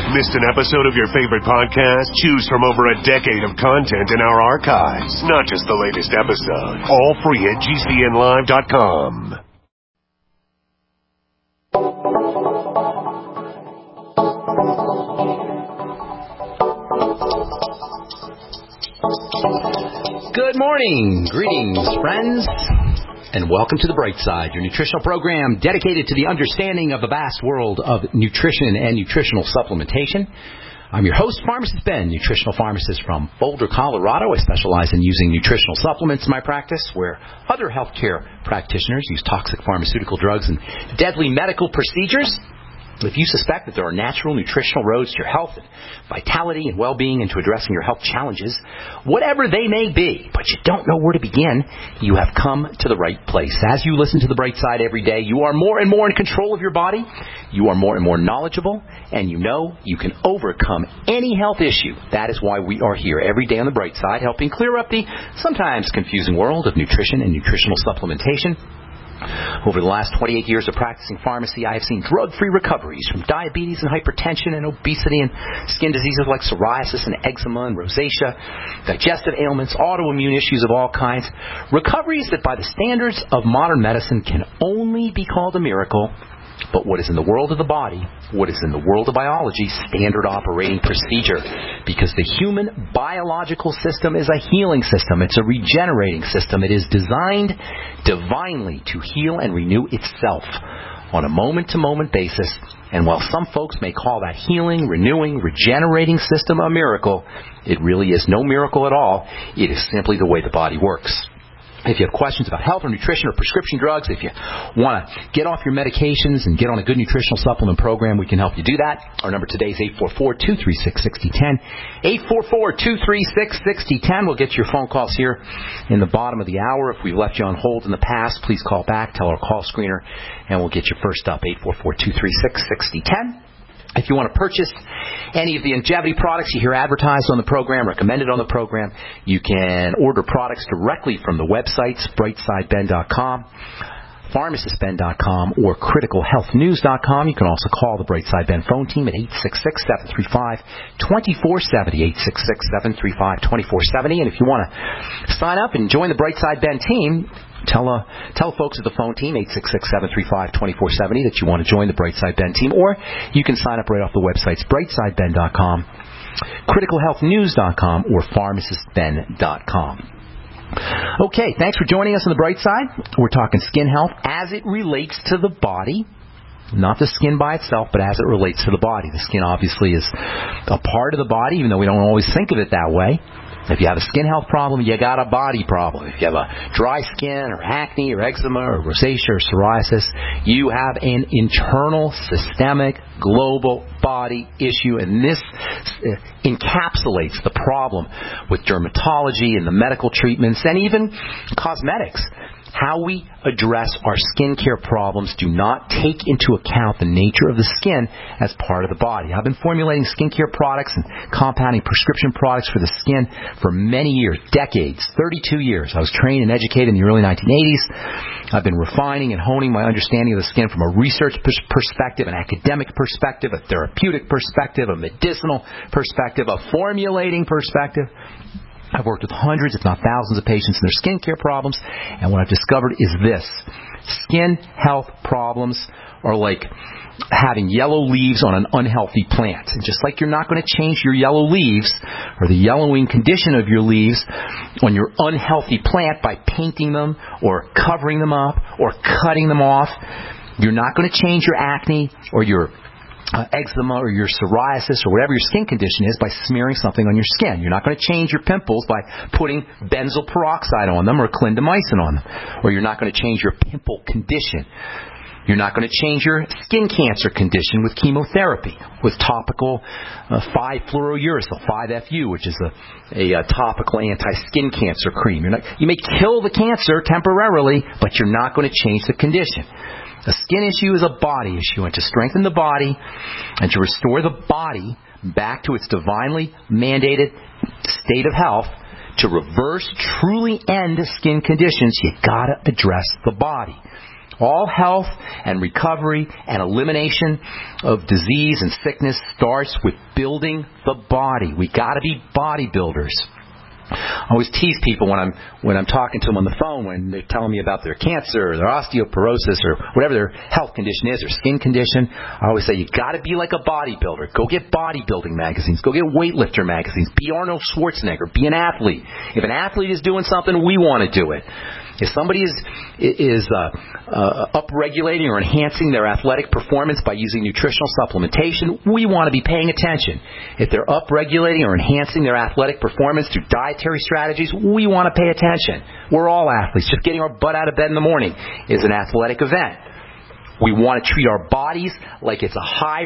Missed an episode of your favorite podcast? Choose from over a decade of content in our archives, not just the latest episode. All free at GCNlive.com. Good morning. Greetings, friends. And welcome to The Bright Side, your nutritional program dedicated to the understanding of the vast world of nutrition and nutritional supplementation. I'm your host, Pharmacist Ben, nutritional pharmacist from Boulder, Colorado. I specialize in using nutritional supplements in my practice, where other healthcare practitioners use toxic pharmaceutical drugs and deadly medical procedures. If you suspect that there are natural nutritional roads to your health and vitality and well-being and to addressing your health challenges, whatever they may be, but you don't know where to begin, you have come to the right place. As you listen to The Bright Side every day, you are more and more in control of your body, you are more and more knowledgeable, and you know you can overcome any health issue. That is why we are here every day on The Bright Side, helping clear up the sometimes confusing world of nutrition and nutritional supplementation. Over the last 28 years of practicing pharmacy, I have seen drug-free recoveries from diabetes and hypertension and obesity and skin diseases like psoriasis and eczema and rosacea, digestive ailments, autoimmune issues of all kinds. Recoveries that by the standards of modern medicine can only be called a miracle. But what is in the world of the body, what is in the world of biology, standard operating procedure. Because the human biological system is a healing system. It's a regenerating system. It is designed divinely to heal and renew itself on a moment-to-moment basis. And while some folks may call that healing, renewing, regenerating system a miracle, it really is no miracle at all. It is simply the way the body works. If you have questions about health or nutrition or prescription drugs, if you want to get off your medications and get on a good nutritional supplement program, we can help you do that. Our number today is 844-236-6010. 844-236-6010. We'll get your phone calls here in the bottom of the hour. If we've left you on hold in the past, please call back, tell our call screener, and we'll get you first up, 844-236-6010. If you want to purchase any of the longevity products you hear advertised on the program, recommended on the program, you can order products directly from the websites, brightsideben.com, pharmacistben.com, or criticalhealthnews.com. You can also call the Brightside Ben phone team at 866-735-2470, 866-735-2470. And if you want to sign up and join the Brightside Ben team, Tell folks at the phone team, 866-735-2470, that you want to join the Brightside Ben team, or you can sign up right off the websites, brightsideben.com, criticalhealthnews.com, or pharmacistben.com. Okay, thanks for joining us on the Bright Side. We're talking skin health as it relates to the body. Not the skin by itself, but as it relates to the body. The skin obviously is a part of the body, even though we don't always think of it that way. If you have a skin health problem, you got a body problem. If you have a dry skin or acne or eczema or rosacea or psoriasis, you have an internal, systemic, global body issue. And this encapsulates the problem with dermatology and the medical treatments and even cosmetics. How we address our skincare problems do not take into account the nature of the skin as part of the body. I've been formulating skincare products and compounding prescription products for the skin for many years, decades, 32 years. I was trained and educated in the early 1980s. I've been refining and honing my understanding of the skin from a research perspective, an academic perspective, a therapeutic perspective, a medicinal perspective, a formulating perspective. I've worked with hundreds, if not thousands, of patients and their skincare problems, and what I've discovered is this. Skin health problems are like having yellow leaves on an unhealthy plant. And just like you're not going to change your yellow leaves or the yellowing condition of your leaves on your unhealthy plant by painting them or covering them up or cutting them off, you're not going to change your acne or your eczema or your psoriasis or whatever your skin condition is by smearing something on your skin. You're not going to change your pimples by putting benzoyl peroxide on them or clindamycin on them. Or you're not going to change your pimple condition. You're not going to change your skin cancer condition with chemotherapy, with topical 5-fluorouracil, 5-FU, which is a topical anti-skin cancer cream. You may kill the cancer temporarily, but you're not going to change the condition. A skin issue is a body issue, and to strengthen the body and to restore the body back to its divinely mandated state of health, to reverse, truly end skin conditions, you gotta address the body. All health and recovery and elimination of disease and sickness starts with building the body. We got to be bodybuilders. I always tease people when I'm talking to them on the phone when they're telling me about their cancer or their osteoporosis or whatever their health condition is, their skin condition. I always say, you got to be like a bodybuilder. Go get bodybuilding magazines. Go get weightlifter magazines. Be Arnold Schwarzenegger. Be an athlete. If an athlete is doing something, we want to do it. If somebody is upregulating or enhancing their athletic performance by using nutritional supplementation, we want to be paying attention. If they're upregulating or enhancing their athletic performance through dietary strategies, we want to pay attention. We're all athletes. Just getting our butt out of bed in the morning is an athletic event. We want to treat our bodies like it's the high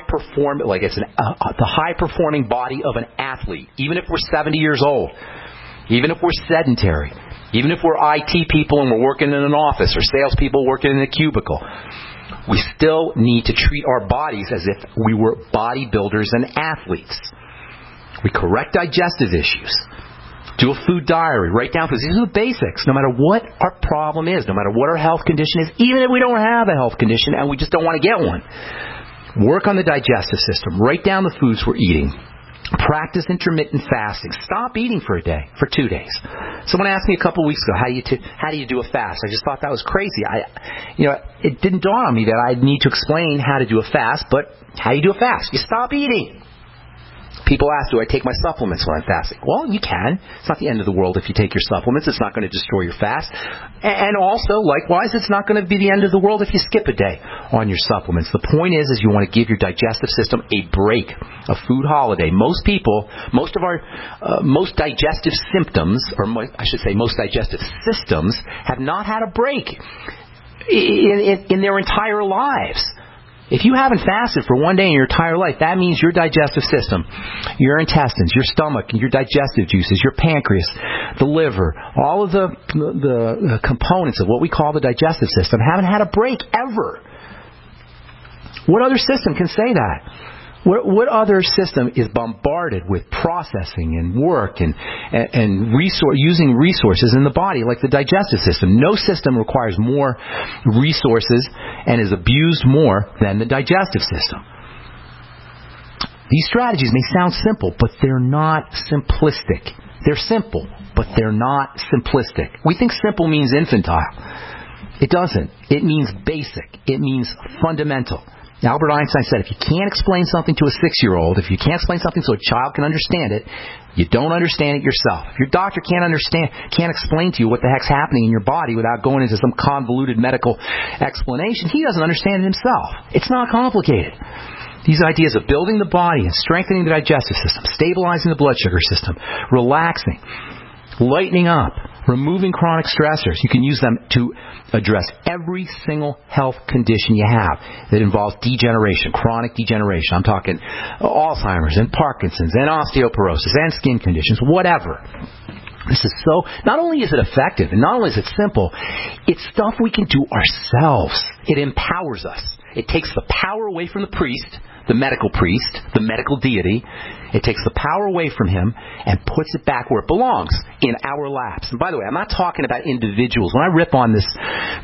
performing body of an athlete, even if we're 70 years old, even if we're sedentary. Even if we're IT people and we're working in an office or salespeople working in a cubicle, we still need to treat our bodies as if we were bodybuilders and athletes. We correct digestive issues. Do a food diary. Write down, because these are the basics. No matter what our problem is, no matter what our health condition is, even if we don't have a health condition and we just don't want to get one, work on the digestive system. Write down the foods we're eating. Practice intermittent fasting. Stop eating for a day, for 2 days. Someone asked me a couple of weeks ago, how do you do a fast? I just thought that was crazy. It didn't dawn on me that I'd need to explain how to do a fast, but how do you do a fast? You stop eating. People ask, do I take my supplements when I'm fasting? Well, you can. It's not the end of the world if you take your supplements. It's not going to destroy your fast. And also, likewise, it's not going to be the end of the world if you skip a day on your supplements. The point is you want to give your digestive system a break, a food holiday. Most people, most digestive symptoms, or I should say most digestive systems, have not had a break in their entire lives. If you haven't fasted for 1 day in your entire life, that means your digestive system, your intestines, your stomach, your digestive juices, your pancreas, the liver, all of the components of what we call the digestive system haven't had a break ever. What other system can say that? What other system is bombarded with processing and work and using resources in the body like the digestive system? No system requires more resources and is abused more than the digestive system. These strategies may sound simple, but they're not simplistic. They're simple, but they're not simplistic. We think simple means infantile. It doesn't. It means basic. It means fundamental. Albert Einstein said, if you can't explain something to a 6-year-old, if you can't explain something so a child can understand it, you don't understand it yourself. If your doctor can't explain to you what the heck's happening in your body without going into some convoluted medical explanation, he doesn't understand it himself. It's not complicated. These ideas of building the body and strengthening the digestive system, stabilizing the blood sugar system, relaxing, lightening up, removing chronic stressors. You can use them to address every single health condition you have that involves degeneration, chronic degeneration. I'm talking Alzheimer's and Parkinson's and osteoporosis and skin conditions, whatever. This is not only is it effective and not only is it simple, it's stuff we can do ourselves. It empowers us. It takes the power away from the priest, the medical deity. It takes the power away from him and puts it back where it belongs, in our laps. And by the way, I'm not talking about individuals. When I rip on this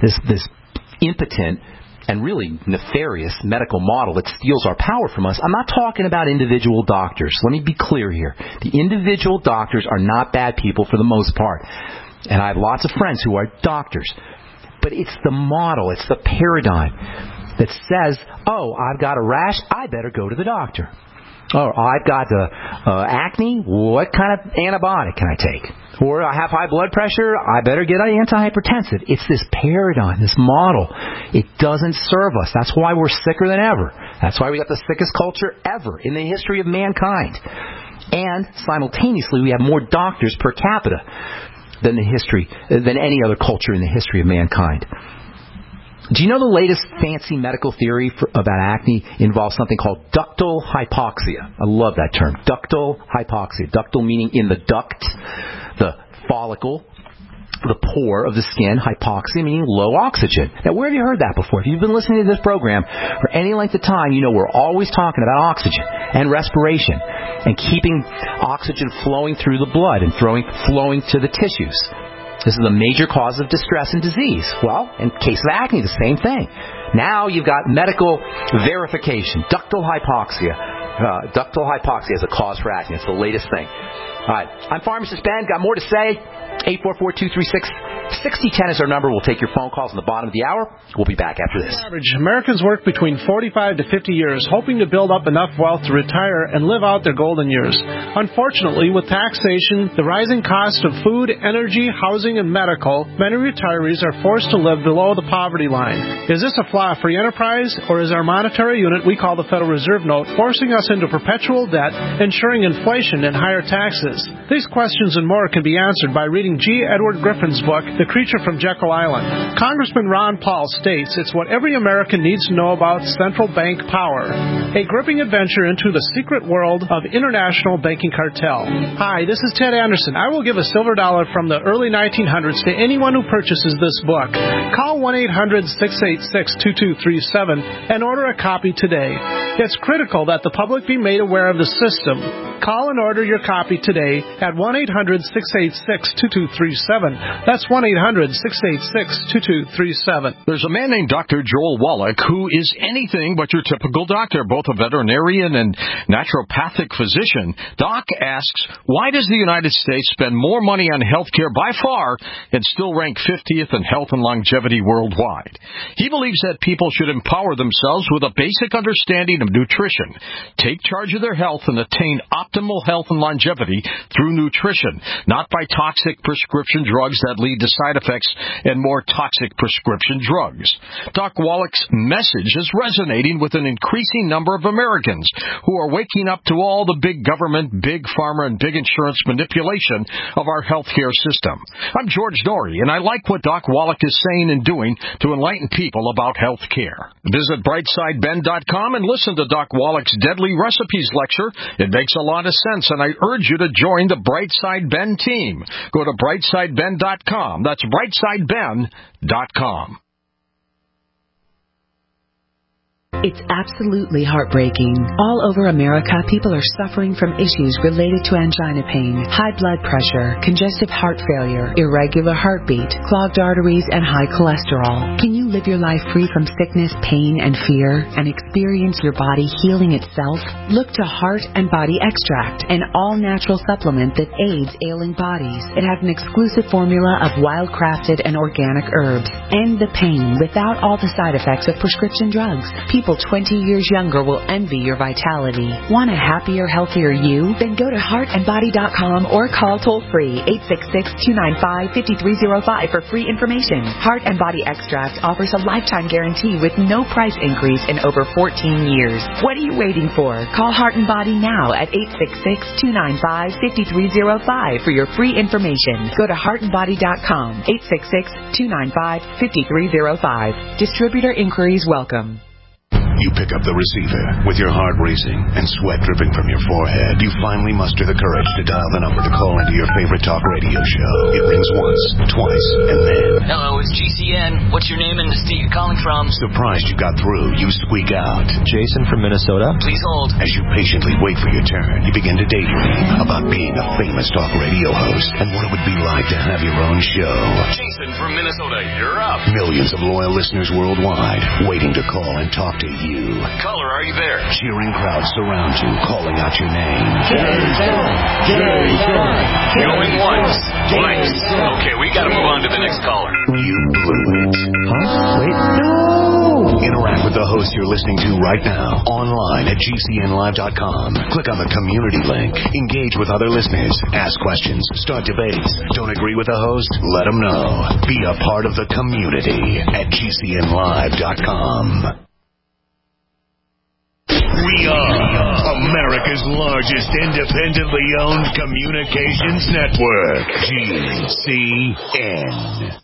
impotent and really nefarious medical model that steals our power from us, I'm not talking about individual doctors. Let me be clear here. The individual doctors are not bad people for the most part. And I have lots of friends who are doctors. But it's the model, it's the paradigm that says, oh, I've got a rash, I better go to the doctor. Oh, I've got acne, what kind of antibiotic can I take? Or I have high blood pressure, I better get an antihypertensive. It's this paradigm, this model. It doesn't serve us. That's why we're sicker than ever. That's why we got the sickest culture ever in the history of mankind. And simultaneously, we have more doctors per capita than any other culture in the history of mankind. Do you know the latest fancy medical theory about acne involves something called ductal hypoxia? I love that term, ductal hypoxia. Ductal meaning in the duct, the follicle, the pore of the skin. Hypoxia meaning low oxygen. Now, where have you heard that before? If you've been listening to this program for any length of time, you know we're always talking about oxygen and respiration and keeping oxygen flowing through the blood and flowing to the tissues. This is a major cause of distress and disease. Well, in case of acne, the same thing. Now you've got medical verification. Ductal hypoxia. Ductal hypoxia is a cause for acne. It's the latest thing. All right. I'm Pharmacist Ben. Got more to say. 844-236-6010 is our number. We'll take your phone calls in the bottom of the hour. We'll be back after this. On average, Americans work between 45 to 50 years, hoping to build up enough wealth to retire and live out their golden years. Unfortunately, with taxation, the rising cost of food, energy, housing, and medical, many retirees are forced to live below the poverty line. Is this a flaw of free enterprise, or is our monetary unit we call the Federal Reserve Note forcing us into perpetual debt, ensuring inflation and higher taxes? These questions and more can be answered by reading G. Edward Griffin's book, The Creature from Jekyll Island. Congressman Ron Paul states it's what every American needs to know about central bank power. A gripping adventure into the secret world of international banking cartel. Hi, this is Ted Anderson. I will give a silver dollar from the early 1900s to anyone who purchases this book. Call 1-800-686-2237 and order a copy today. It's critical that the public be made aware of the system. Call and order your copy today at 1-800-686-2237. That's 1-800-686-2237. There's a man named Dr. Joel Wallach who is anything but your typical doctor, both a veterinarian and naturopathic physician. Doc asks, why does the United States spend more money on health care by far and still rank 50th in health and longevity worldwide? He believes that people should empower themselves with a basic understanding of nutrition, take charge of their health, and attain optimal health and longevity through nutrition, not by toxic prescription drugs that lead to side effects and more toxic prescription drugs. Doc Wallach's message is resonating with an increasing number of Americans who are waking up to all the big government, big pharma, and big insurance manipulation of our healthcare system. I'm George Norrie, and I like what Doc Wallach is saying and doing to enlighten people about health care. Visit BrightSideBen.com and listen to Doc Wallach's Deadly Recipes lecture. It makes a lot of sense, and I urge you to join the Brightside Ben team. Go to BrightSideBen.com. That's BrightSideBen.com. It's absolutely heartbreaking. All over America, people are suffering from issues related to angina pain, high blood pressure, congestive heart failure, irregular heartbeat, clogged arteries, and high cholesterol. Can you live your life free from sickness, pain, and fear, and experience your body healing itself? Look to Heart and Body Extract, an all-natural supplement that aids ailing bodies. It has an exclusive formula of wild-crafted and organic herbs. End the pain without all the side effects of prescription drugs. People 20 years younger will envy your vitality. Want a happier, healthier you? Then go to heartandbody.com or call toll-free 866-295-5305 for free information. Heart and Body Extract offers a lifetime guarantee with no price increase in over 14 years. What are you waiting for? Call Heart and Body now at 866-295-5305 for your free information. Go to heartandbody.com, 866-295-5305. Distributor inquiries welcome. You pick up the receiver with your heart racing and sweat dripping from your forehead. You finally muster the courage to dial the number to call into your favorite talk radio show. It rings once, twice, and then... Hello, it's GCN. What's your name and the state you're calling from? Surprised you got through, you squeak out. Jason from Minnesota. Please hold. As you patiently wait for your turn, you begin to daydream about being a famous talk radio host and what it would be like to have your own show. Jason from Minnesota, you're up. Millions of loyal listeners worldwide waiting to call and talk to you. Caller, are you there? Cheering crowds surround you, calling out your name. Jason! Going once, twice. Okay, we gotta move on to the next caller. You blew it. Huh? Wait, no! Interact with the host you're listening to right now, online at GCNlive.com. Click on the community link. Engage with other listeners. Ask questions. Start debates. Don't agree with the host? Let them know. Be a part of the community at GCNlive.com. We are America's largest independently owned communications network, GCN.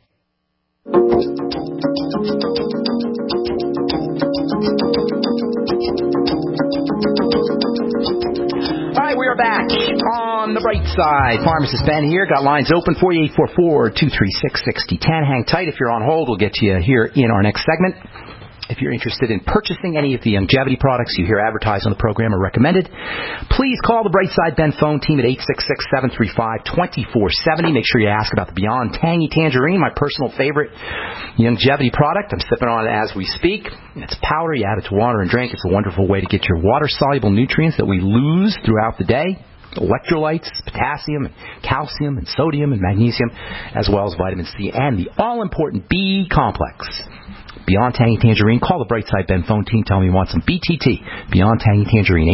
All right, we are back on the bright side. Pharmacist Ben here. Got lines open for you, 844-236-6010. Hang tight if you're on hold. We'll get to you here in our next segment. If you're interested in purchasing any of the longevity products you hear advertised on the program or recommended, please call the Brightside Ben phone team at 866-735-2470. Make sure you ask about the Beyond Tangy Tangerine, my personal favorite longevity product. I'm sipping on it as we speak. It's powder. You add it to water and drink. It's a wonderful way to get your water-soluble nutrients that we lose throughout the day. Electrolytes, potassium, and calcium, and sodium, and magnesium, as well as vitamin C and the all-important B complex. Beyond Tangy Tangerine. Call the Brightside Ben phone team. Tell me you want some BTT. Beyond Tangy Tangerine.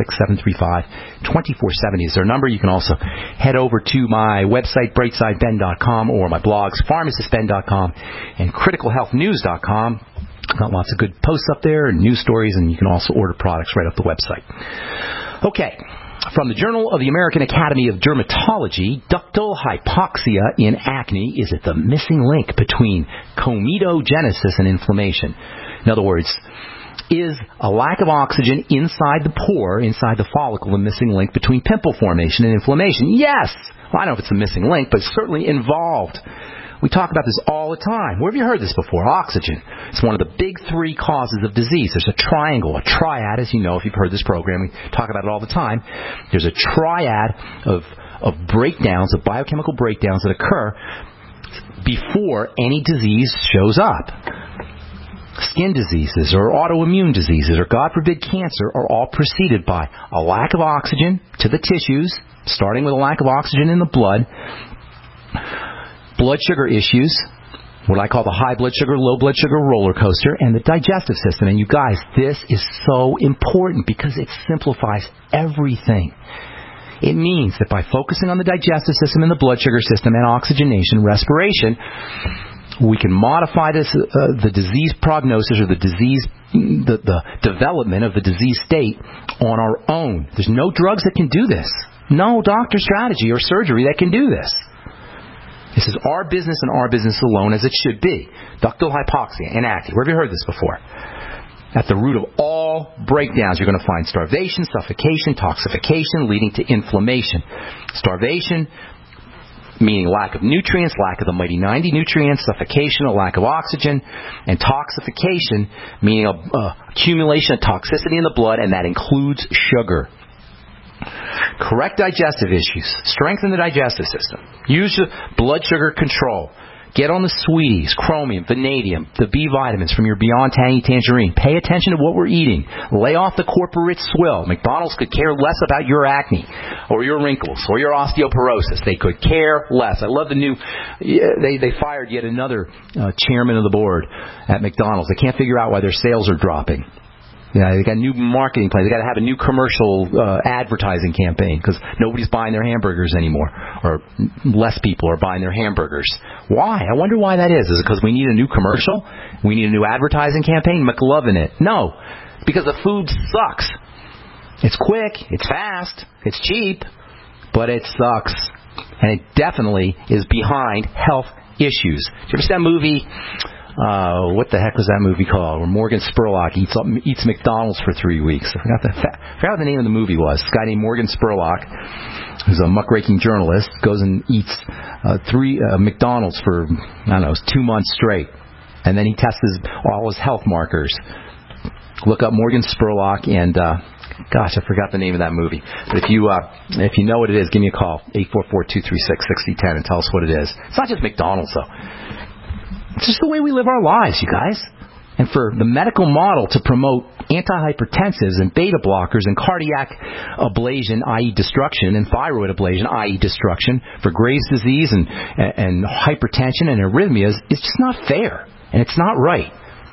866-735-2470 is their number. You can also head over to my website, brightsideben.com, or my blogs, pharmacistben.com and criticalhealthnews.com. Got lots of good posts up there and news stories, and you can also order products right off the website. Okay. From the Journal of the American Academy of Dermatology, ductal hypoxia in acne is at the missing link between comedogenic and inflammation. In other words, is a lack of oxygen inside the pore, inside the follicle, the missing link between pimple formation and inflammation? Yes! Well, I don't know if it's a missing link, but it's certainly involved. We talk about this all the time. Where have you heard this before? Oxygen. It's one of the big three causes of disease. There's a triangle, a triad, as you know if you've heard this program. We talk about it all the time. There's a triad of breakdowns, of biochemical breakdowns that occur before any disease shows up. Skin diseases or autoimmune diseases or, God forbid, cancer are all preceded by a lack of oxygen to the tissues, starting with a lack of oxygen in the blood, blood sugar issues, what I call the high blood sugar, low blood sugar roller coaster, and the digestive system. And you guys, this is so important because it simplifies everything. It means that by focusing on the digestive system and the blood sugar system and oxygenation, respiration, we can modify this, the disease prognosis or the development of the disease state on our own. There's no drugs that can do this. No doctor strategy or surgery that can do this. This is our business and our business alone, as it should be. Ductal hypoxia and acne. Where have you heard this before? At the root of all breakdowns, you're going to find starvation, suffocation, toxification, leading to inflammation. Starvation, meaning lack of nutrients, lack of the mighty 90 nutrients, suffocation, a lack of oxygen, and toxification, meaning accumulation of toxicity in the blood, and that includes sugar. Correct digestive issues. Strengthen the digestive system. Use your blood sugar control. Get on the sweeties, chromium, vanadium, the B vitamins from your Beyond Tangy Tangerine. Pay attention to what we're eating. Lay off the corporate swill. McDonald's could care less about your acne or your wrinkles or your osteoporosis. They could care less. I love the new, they fired yet another chairman of the board at McDonald's. They can't figure out why their sales are dropping. Yeah, they got a new marketing plan. They got to have a new commercial advertising campaign because nobody's buying their hamburgers anymore, or less people are buying their hamburgers. Why? I wonder why that is. Is it because we need a new commercial? We need a new advertising campaign? McLovin it. No, because the food sucks. It's quick, it's fast, it's cheap, but it sucks, and it definitely is behind health issues. Did you ever see that movie? What the heck was that movie called? Where Morgan Spurlock eats McDonald's for 3 weeks. I forgot what the name of the movie was. This guy named Morgan Spurlock, who's a muckraking journalist, goes and eats McDonald's for, 2 months straight. And then he tests all his health markers. Look up Morgan Spurlock and, gosh, I forgot the name of that movie. But if you know what it is, give me a call, 844-236-6010, and tell us what it is. It's not just McDonald's, though. It's just the way we live our lives, you guys. And for the medical model to promote antihypertensives and beta blockers and cardiac ablation, i.e. destruction, and thyroid ablation, i.e. destruction, for Graves' disease and hypertension and arrhythmias, it's just not fair. And it's not right.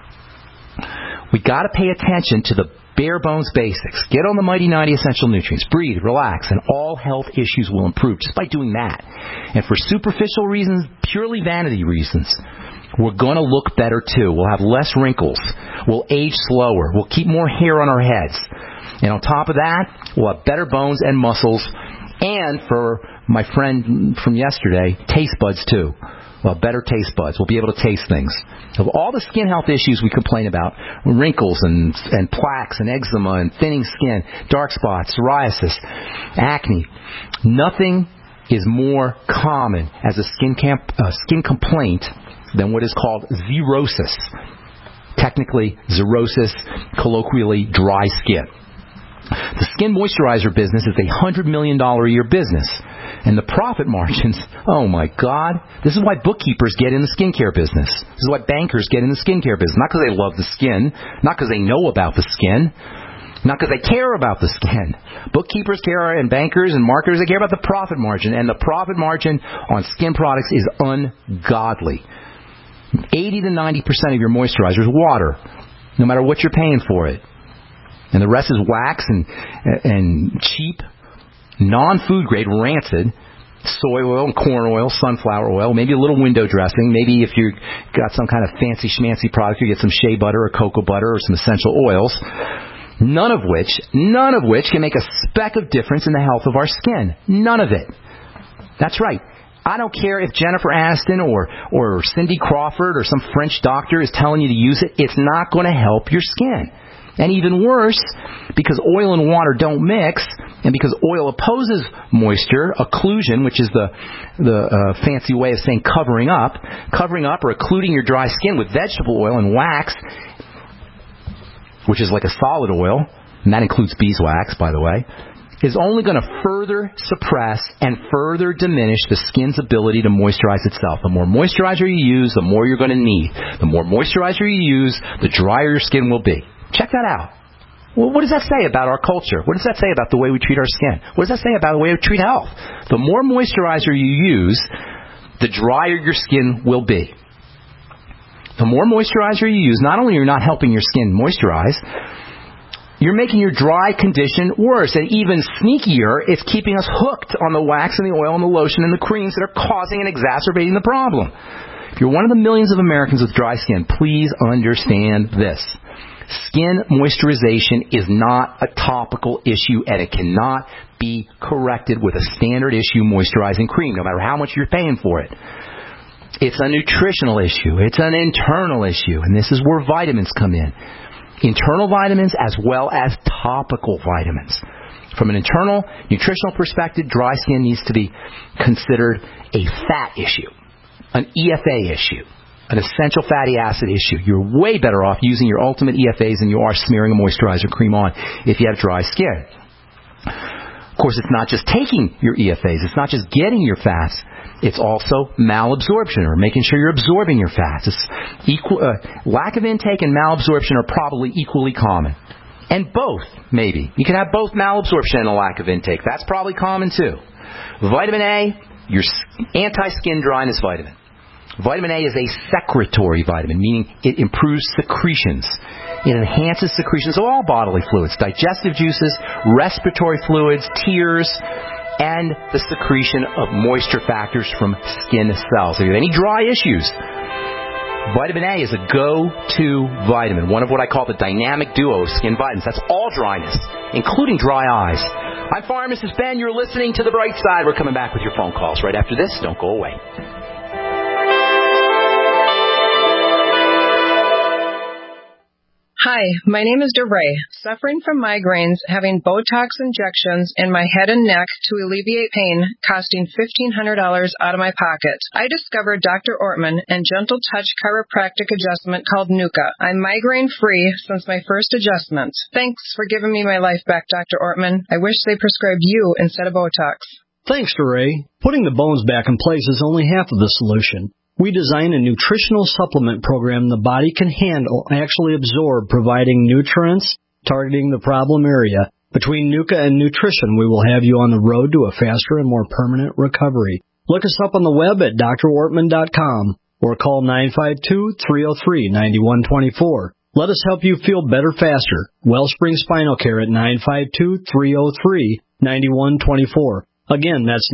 We got to pay attention to the bare bones basics. Get on the Mighty 90 essential nutrients. Breathe, relax, and all health issues will improve just by doing that. And for superficial reasons, purely vanity reasons, we're going to look better too. We'll have less wrinkles. We'll age slower. We'll keep more hair on our heads. And on top of that, we'll have better bones and muscles. And for my friend from yesterday, taste buds too. Well, better taste buds. We'll be able to taste things. Of all the skin health issues we complain about, wrinkles and plaques and eczema and thinning skin, dark spots, psoriasis, acne, nothing is more common as a skin complaint than what is called xerosis. technically xerosis, colloquially dry skin. The skin moisturizer business is a $100 million a year business. And the profit margins, oh my God, this is why bookkeepers get in the skincare business. This is why bankers get in the skincare business. Not because they love the skin, not because they know about the skin, not because they care about the skin. Bookkeepers care, and bankers and marketers, they care about the profit margin. And the profit margin on skin products is ungodly. 80 to 90% of your moisturizer is water, no matter what you're paying for it. And the rest is wax and cheap, non-food grade, rancid soy oil and corn oil, sunflower oil, maybe a little window dressing. Maybe if you've got some kind of fancy schmancy product, you get some shea butter or cocoa butter or some essential oils. None of which can make a speck of difference in the health of our skin. None of it. That's right. I don't care if Jennifer Aniston or Cindy Crawford or some French doctor is telling you to use it. It's not going to help your skin. And even worse, because oil and water don't mix, and because oil opposes moisture, occlusion, which is the fancy way of saying covering up or occluding your dry skin with vegetable oil and wax, which is like a solid oil, and that includes beeswax, by the way, is only going to further suppress and further diminish the skin's ability to moisturize itself. The more moisturizer you use, the more you're going to need. The more moisturizer you use, the drier your skin will be. Check that out. Well, what does that say about our culture? What does that say about the way we treat our skin? What does that say about the way we treat health? The more moisturizer you use, the drier your skin will be. The more moisturizer you use, not only are you not helping your skin moisturize, you're making your dry condition worse. And even sneakier, it's keeping us hooked on the wax and the oil and the lotion and the creams that are causing and exacerbating the problem. If you're one of the millions of Americans with dry skin, please understand this. Skin moisturization is not a topical issue, and it cannot be corrected with a standard issue moisturizing cream, no matter how much you're paying for it. It's a nutritional issue. It's an internal issue, and this is where vitamins come in. Internal vitamins as well as topical vitamins. From an internal nutritional perspective, dry skin needs to be considered a fat issue, an EFA issue, an essential fatty acid issue. You're way better off using your ultimate EFAs than you are smearing a moisturizer cream on if you have dry skin. Of course, it's not just taking your EFAs. It's not just getting your fats. It's also malabsorption, or making sure you're absorbing your fats. Lack of intake and malabsorption are probably equally common. And both, maybe. You can have both malabsorption and a lack of intake. That's probably common too. Vitamin A, your anti-skin dryness vitamin. Vitamin A is a secretory vitamin, meaning it improves secretions. It enhances secretions of all bodily fluids, digestive juices, respiratory fluids, tears, and the secretion of moisture factors from skin cells. If you have any dry issues, vitamin A is a go-to vitamin, one of what I call the dynamic duo of skin vitamins. That's all dryness, including dry eyes. I'm Pharmacist Ben. You're listening to The Bright Side. We're coming back with your phone calls right after this. Don't go away. Hi, my name is DeRay, suffering from migraines, having Botox injections in my head and neck to alleviate pain, costing $1,500 out of my pocket. I discovered Dr. Ortman and Gentle Touch chiropractic adjustment called Nuka. I'm migraine-free since my first adjustment. Thanks for giving me my life back, Dr. Ortman. I wish they prescribed you instead of Botox. Thanks, DeRay. Putting the bones back in place is only half of the solution. We design a nutritional supplement program the body can handle, actually absorb, providing nutrients, targeting the problem area. Between Nuka and nutrition, we will have you on the road to a faster and more permanent recovery. Look us up on the web at drortman.com or call 952-303-9124. Let us help you feel better faster. Wellspring Spinal Care at 952-303-9124. Again, that's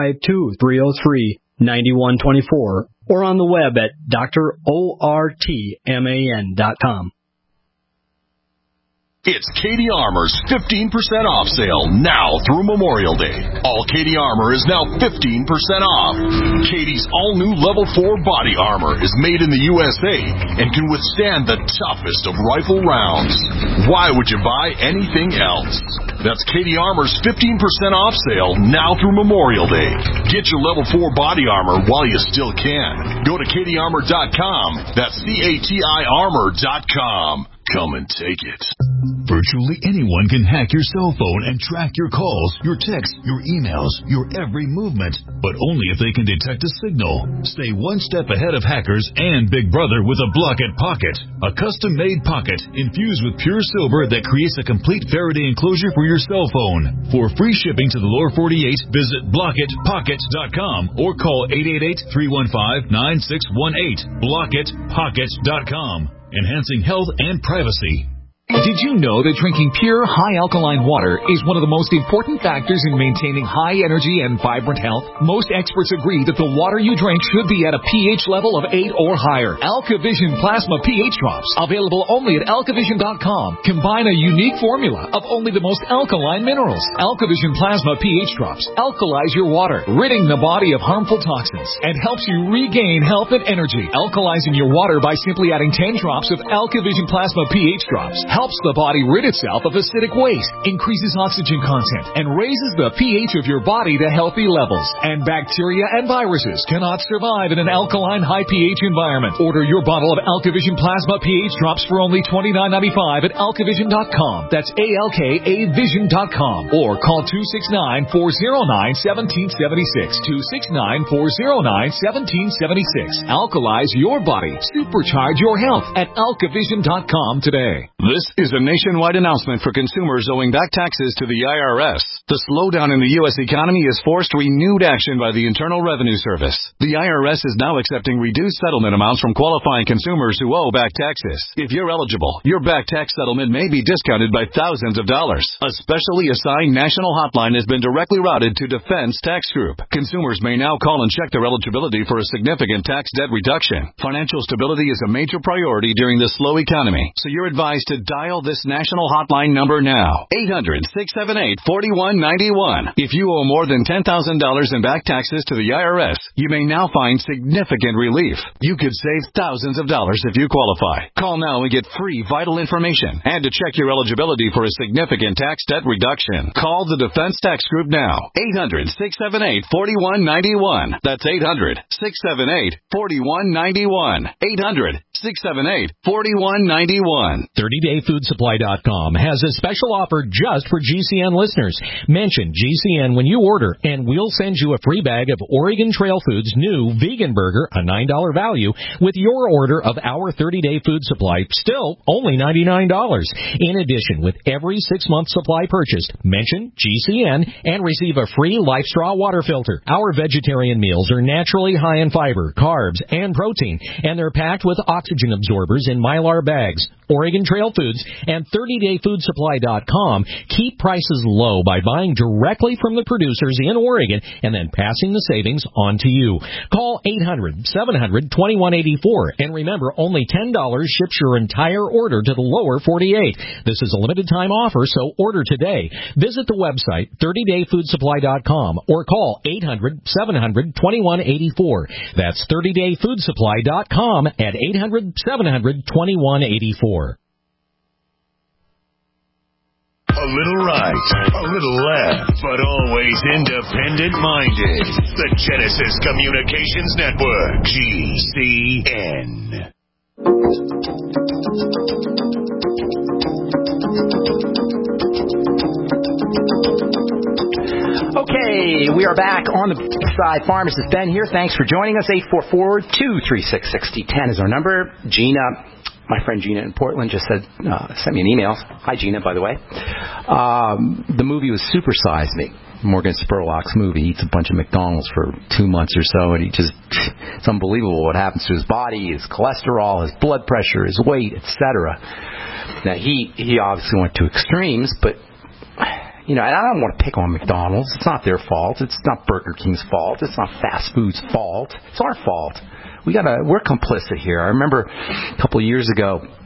952-303-9124. Or on the web at drortman.com. It's Katie Armour's 15% off sale now through Memorial Day. All Katie Armour is now 15% off. Katie's all-new Level 4 body armor is made in the USA and can withstand the toughest of rifle rounds. Why would you buy anything else? That's Katie Armour's 15% off sale now through Memorial Day. Get your Level 4 body armor while you still can. Go to KatieArmor.com. That's CATI Armor.com. Come and take it. Virtually anyone can hack your cell phone and track your calls, your texts, your emails, your every movement, but only if they can detect a signal. Stay one step ahead of hackers and Big Brother with a Blockit Pocket, a custom-made pocket infused with pure silver that creates a complete Faraday enclosure for your cell phone. For free shipping to the lower 48, visit BlockitPocket.com or call 888-315-9618. BlockitPocket.com. Enhancing health and privacy. Did you know that drinking pure, high-alkaline water is one of the most important factors in maintaining high energy and vibrant health? Most experts agree that the water you drink should be at a pH level of 8 or higher. AlkaVision Plasma pH Drops, available only at AlkaVision.com, combine a unique formula of only the most alkaline minerals. AlkaVision Plasma pH Drops alkalize your water, ridding the body of harmful toxins, and helps you regain health and energy. Alkalizing your water by simply adding 10 drops of AlkaVision Plasma pH Drops helps the body rid itself of acidic waste, increases oxygen content, and raises the pH of your body to healthy levels. And bacteria and viruses cannot survive in an alkaline high pH environment. Order your bottle of AlkaVision Plasma pH Drops for only $29.95 at AlkaVision.com. That's ALKAVision.com. Or call 269-409-1776. 269-409-1776. Alkalize your body. Supercharge your health at AlkaVision.com today. This is a nationwide announcement for consumers owing back taxes to the IRS. The slowdown in the U.S. economy has forced renewed action by the Internal Revenue Service. The IRS is now accepting reduced settlement amounts from qualifying consumers who owe back taxes. If you're eligible, your back tax settlement may be discounted by thousands of dollars. A specially assigned national hotline has been directly routed to Defense Tax Group. Consumers may now call and check their eligibility for a significant tax debt reduction. Financial stability is a major priority during this slow economy, so you're advised to dial this national hotline number now. 800-678-4191. If you owe more than $10,000 in back taxes to the IRS, you may now find significant relief. You could save thousands of dollars if you qualify. Call now and get free vital information and to check your eligibility for a significant tax debt reduction. Call the Defense Tax Group now. 800-678-4191. That's 800-678-4191. 800-678-4191. 30dayfoodsupply.com has a special offer just for GCN listeners. Mention GCN when you order, and we'll send you a free bag of Oregon Trail Foods' new vegan burger, a $9 value, with your order of our 30-day food supply, still only $99. In addition, with every 6-month supply purchased, mention GCN and receive a free LifeStraw water filter. Our vegetarian meals are naturally high in fiber, carbs, and protein, and they're packed with oxygen absorbers in Mylar bags. Oregon Trail Foods and 30dayfoodsupply.com keep prices low by buying directly from the producers in Oregon and then passing the savings on to you. Call 800-700-2184, and remember, only $10 ships your entire order to the lower 48. This is a limited time offer, so order today. Visit the website 30dayfoodsupply.com or call 800-700-2184. That's 30dayfoodsupply.com at 800-700-2184. A little right, a little left, but always independent-minded. The Genesis Communications Network, GCN. Okay, we are back on the side. Pharmacist Ben here. Thanks for joining us. 844-236-6010 is our number. Gina, my friend Gina in Portland, just sent me an email. Hi, Gina, by the way. The movie was Super Size Me. Morgan Spurlock's movie. He eats a bunch of McDonald's for 2 months or so, and it's unbelievable what happens to his body, his cholesterol, his blood pressure, his weight, etc. Now, he obviously went to extremes, but and I don't want to pick on McDonald's. It's not their fault. It's not Burger King's fault. It's not fast food's fault. It's our fault. We're complicit here. I remember a couple of years ago,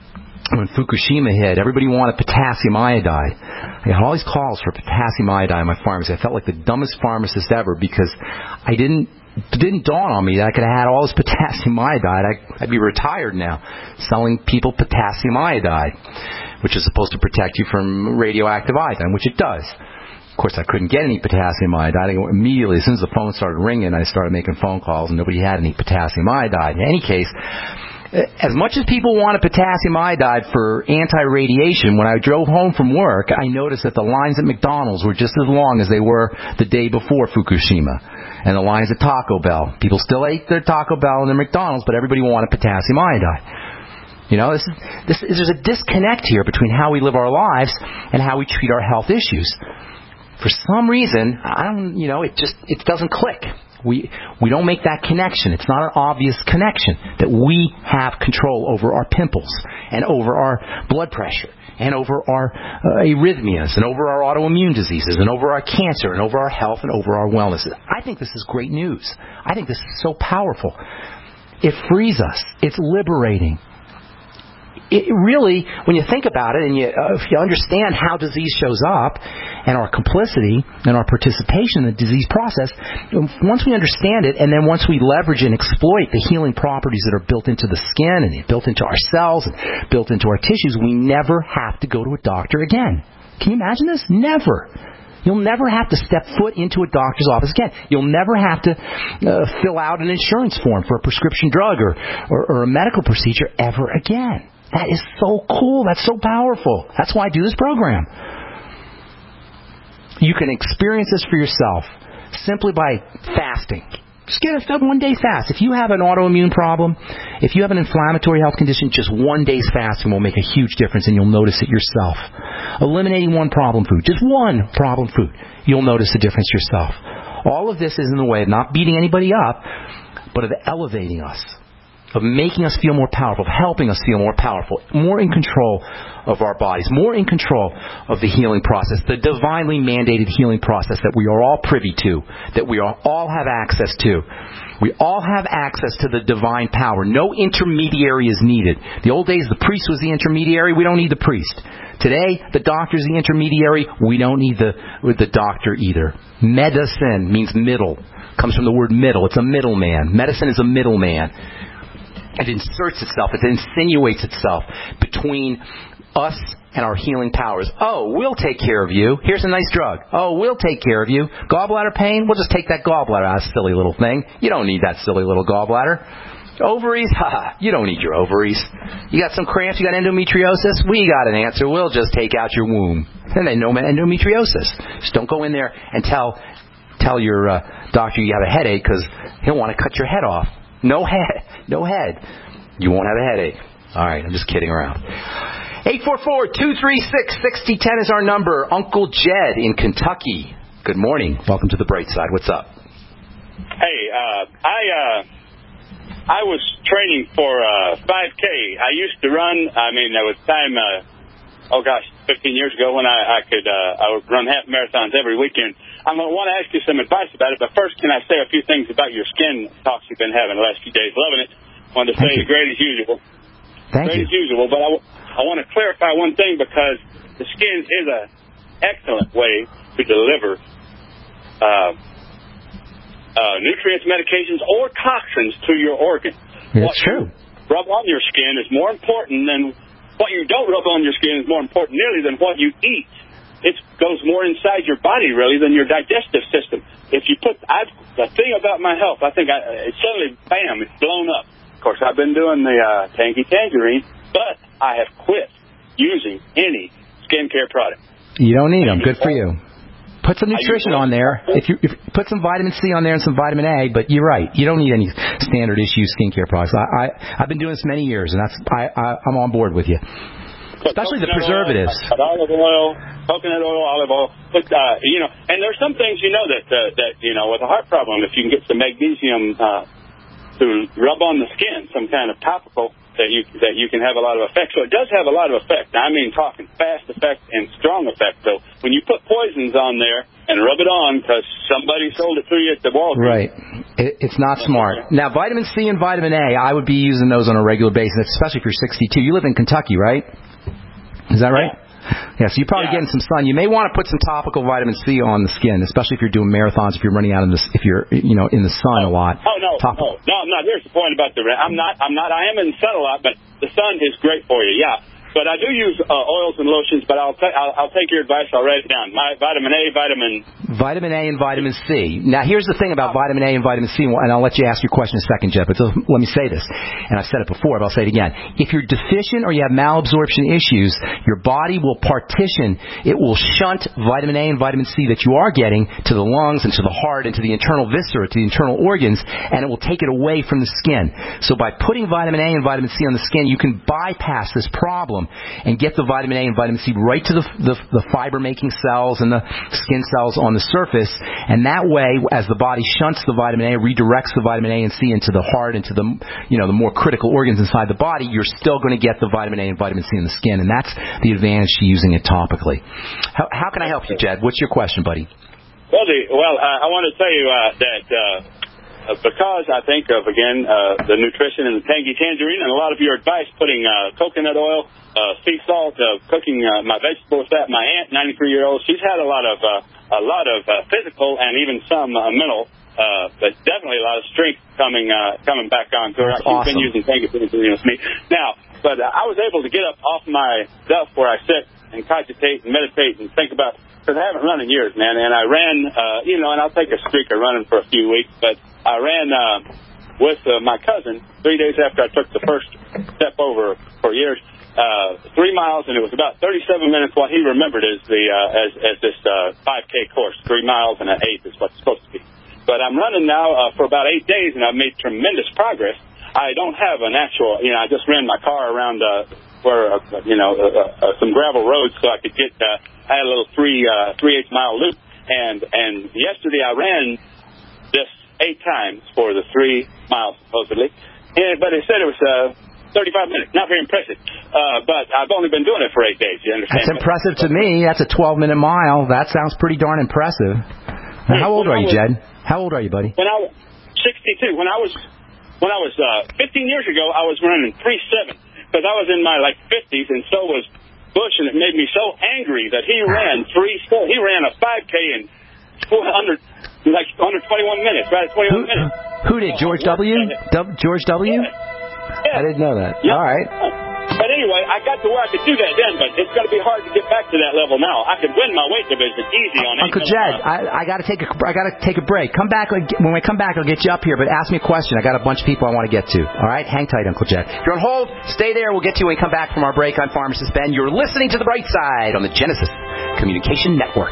when Fukushima hit, everybody wanted potassium iodide. I got all these calls for potassium iodide in my pharmacy. I felt like the dumbest pharmacist ever because it didn't dawn on me that I could have had all this potassium iodide. I'd be retired now, selling people potassium iodide, which is supposed to protect you from radioactive iodine, which it does. Of course, I couldn't get any potassium iodide. Immediately, as soon as the phone started ringing, I started making phone calls, and nobody had any potassium iodide. In any case, as much as people wanted potassium iodide for anti-radiation, when I drove home from work, I noticed that the lines at McDonald's were just as long as they were the day before Fukushima. And the lines at Taco Bell. People still ate their Taco Bell and their McDonald's, but everybody wanted potassium iodide. You know, there's a disconnect here between how we live our lives and how we treat our health issues. For some reason, it doesn't click. We don't make that connection. It's not an obvious connection that we have control over our pimples and over our blood pressure and over our arrhythmias and over our autoimmune diseases and over our cancer and over our health and over our wellness. I think this is great news. I think this is so powerful. It frees us. It's liberating. It really, when you think about it and if you understand how disease shows up and our complicity and our participation in the disease process, once we understand it and then once we leverage and exploit the healing properties that are built into the skin and built into our cells and built into our tissues, we never have to go to a doctor again. Can you imagine this? Never. You'll never have to step foot into a doctor's office again. You'll never have to fill out an insurance form for a prescription drug or a medical procedure ever again. That is so cool. That's so powerful. That's why I do this program. You can experience this for yourself simply by fasting. Just get a 1-day fast. If you have an autoimmune problem, if you have an inflammatory health condition, just 1 day's fasting will make a huge difference, and you'll notice it yourself. Eliminating one problem food, just one problem food, you'll notice the difference yourself. All of this is in the way of not beating anybody up, but of elevating us, of making us feel more powerful, of helping us feel more powerful, more in control of our bodies, more in control of the healing process, the divinely mandated healing process that we are all privy to, that we all have access to. We all have access to the divine power. No intermediary is needed. The old days, the priest was the intermediary. We don't need the priest. Today, the doctor's the intermediary. We don't need the doctor either. Medicine means middle. Comes from the word middle. It's a middleman. Medicine is a middleman. It inserts itself, it insinuates itself between us and our healing powers. Oh, we'll take care of you. Here's a nice drug. Oh, we'll take care of you. Gallbladder pain? We'll just take that gallbladder out, silly little thing. You don't need that silly little gallbladder. Ovaries? Ha! You don't need your ovaries. You got some cramps? You got endometriosis? We got an answer. We'll just take out your womb. And then no endometriosis. Just don't go in there and tell your doctor you have a headache because he'll want to cut your head off. No head. You won't have a headache. All right, I'm just kidding around. 844-236-6010 is our number. Uncle Jed in Kentucky. Good morning. Welcome to the Bright Side. What's up? Hey, I was training for 5K. I used to run. I mean, there was time. 15 years ago when I would run half marathons every weekend. I'm going to want to ask you some advice about it, but first, can I say a few things about your skin talks you've been having the last few days? Loving it. Wanted to say great as usual. Thank you. Great as usual, but I want to clarify one thing because the skin is an excellent way to deliver nutrients, medications, or toxins to your organ. That's true. Rub on your skin is more important than what you don't rub on your skin is more important nearly than what you eat. It goes more inside your body, really, than your digestive system. If you put the thing about my health, I think it's suddenly, bam, it's blown up. Of course, I've been doing the Tangy Tangerine, but I have quit using any skincare product. You don't need them. Good for you. Put some nutrition on there. If you put some vitamin C on there and some vitamin A, but you're right. You don't need any standard issue skincare products. I've been doing this many years, and I'm on board with you. Especially the preservatives. Olive oil, coconut oil, olive oil. But, and there's some things, that with a heart problem, if you can get some magnesium to rub on the skin, some kind of topical, that you can have a lot of effect. So it does have a lot of effect. Now, I mean, talking fast effect and strong effect. So when you put poisons on there and rub it on because somebody sold it to you at the Walgreens. Right. It's not smart. Now, vitamin C and vitamin A, I would be using those on a regular basis, especially if you're 62. You live in Kentucky, right? Is that right? Yeah, so you're probably getting some sun. You may want to put some topical vitamin C on the skin, especially if you're doing marathons, if you're running out in the, if you're, in the sun a lot. Oh, no, no, I'm not. Here's the point about I am in the sun a lot, but the sun is great for you, yeah. But I do use oils and lotions, but I'll take your advice. I'll write it down. My vitamin A, Vitamin A and vitamin C. Now, here's the thing about vitamin A and vitamin C, and I'll let you ask your question in a second, Jeff, but let me say this, and I've said it before, but I'll say it again. If you're deficient or you have malabsorption issues, your body will partition. It will shunt vitamin A and vitamin C that you are getting to the lungs and to the heart and to the internal viscera, to the internal organs, and it will take it away from the skin. So by putting vitamin A and vitamin C on the skin, you can bypass this problem and get the vitamin A and vitamin C right to the fiber-making cells and the skin cells on the surface. And that way, as the body shunts the vitamin A, redirects the vitamin A and C into the heart, into the the more critical organs inside the body, you're still going to get the vitamin A and vitamin C in the skin. And that's the advantage to using it topically. How can I help you, Jed? What's your question, buddy? Well, I want to tell you that because I think of, again, the nutrition and the tangy tangerine, and a lot of your advice putting coconut oil, sea salt, cooking my vegetables. That my aunt, 93-year-old, she's had a lot of physical and even some mental, but definitely a lot of strength coming back on to her. That's She's awesome. been using tangy tangerine with me now, but I was able to get up off my stuff where I sit and cogitate and meditate and think about. Because I haven't run in years, man, and I ran, and I'll take a streak of running for a few weeks, but I ran with my cousin 3 days after I took the first step over for years, 3 miles, and it was about 37 minutes. What he remembered as this 5K course, 3 miles and an eighth is what it's supposed to be. But I'm running now for about 8 days, and I've made tremendous progress. I don't have an actual, I just ran my car around some gravel roads so I could get. I had a little 3/8 mile loop, and yesterday I ran this 8 times for the 3 miles supposedly, but they said it was 35 minutes. Not very impressive, but I've only been doing it for 8 days. You understand? That's impressive to me. That's a 12-minute mile. That sounds pretty darn impressive. Now, how old are you, Jed? How old are you, buddy? When I was 62. When I was 15 years ago, I was running 3.7 because I was in my 50s, and so was Bush, and it made me so angry that he ran a 5K in under 21 minutes, right at 21 minutes. Who did? George W? George W? Yeah. I didn't know that. Yeah. All right. But anyway, I got to where I could do that then, but it's going to be hard to get back to that level now. I could win my weight division easy on Uncle Jed, I got to take a break. Come back when we come back. I'll get you up here, but ask me a question. I got a bunch of people I want to get to. All right, hang tight, Uncle Jed. If you're on hold, stay there. We'll get to you when we come back from our break. I'm Pharmacist Ben. You're listening to The Bright Side on the Genesis Communication Network.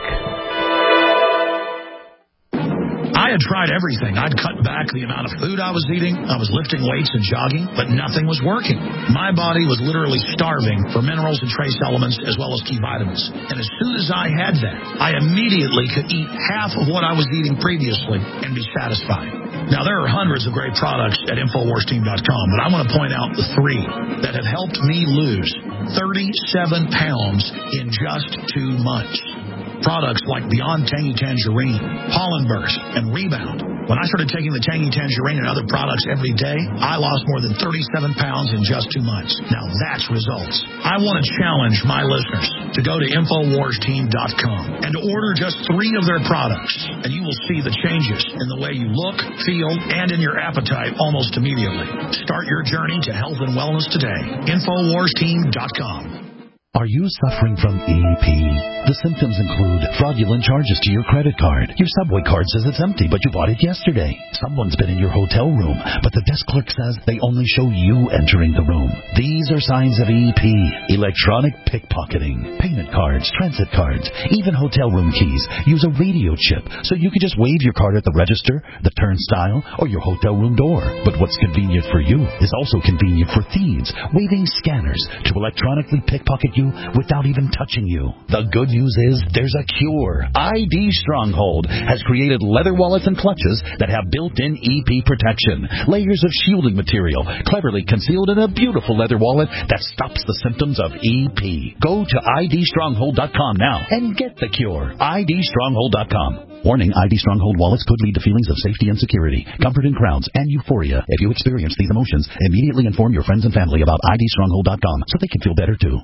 I had tried everything. I'd cut back the amount of food I was eating. I was lifting weights and jogging, but nothing was working. My body was literally starving for minerals and trace elements as well as key vitamins. And as soon as I had that, I immediately could eat half of what I was eating previously and be satisfied. Now, there are hundreds of great products at InfoWarsTeam.com, but I want to point out the 3 that have helped me lose 37 pounds in just 2 months. Products like Beyond Tangy Tangerine, Pollen Burst, and Rebound. When I started taking the Tangy Tangerine and other products every day, I lost more than 37 pounds in just 2 months. Now that's results. I want to challenge my listeners to go to InfoWarsTeam.com and to order just 3 of their products, and you will see the changes in the way you look, feel, and in your appetite almost immediately. Start your journey to health and wellness today. InfoWarsTeam.com. Are you suffering from EP? The symptoms include fraudulent charges to your credit card. Your Subway card says it's empty, but you bought it yesterday. Someone's been in your hotel room, but the desk clerk says they only show you entering the room. These are signs of EP. Electronic pickpocketing. Payment cards, transit cards, even hotel room keys use a radio chip, so you can just wave your card at the register, the turnstile, or your hotel room door. But what's convenient for you is also convenient for thieves, waving scanners to electronically pickpocket you you without even touching you. The good news is there's a cure. ID Stronghold has created leather wallets and clutches that have built-in EP protection. Layers of shielding material cleverly concealed in a beautiful leather wallet that stops the symptoms of EP. Go to idstronghold.com now and get the cure. idstronghold.com. Warning, ID Stronghold wallets could lead to feelings of safety and security, comfort in crowds, and euphoria. If you experience these emotions, immediately inform your friends and family about idstronghold.com so they can feel better too.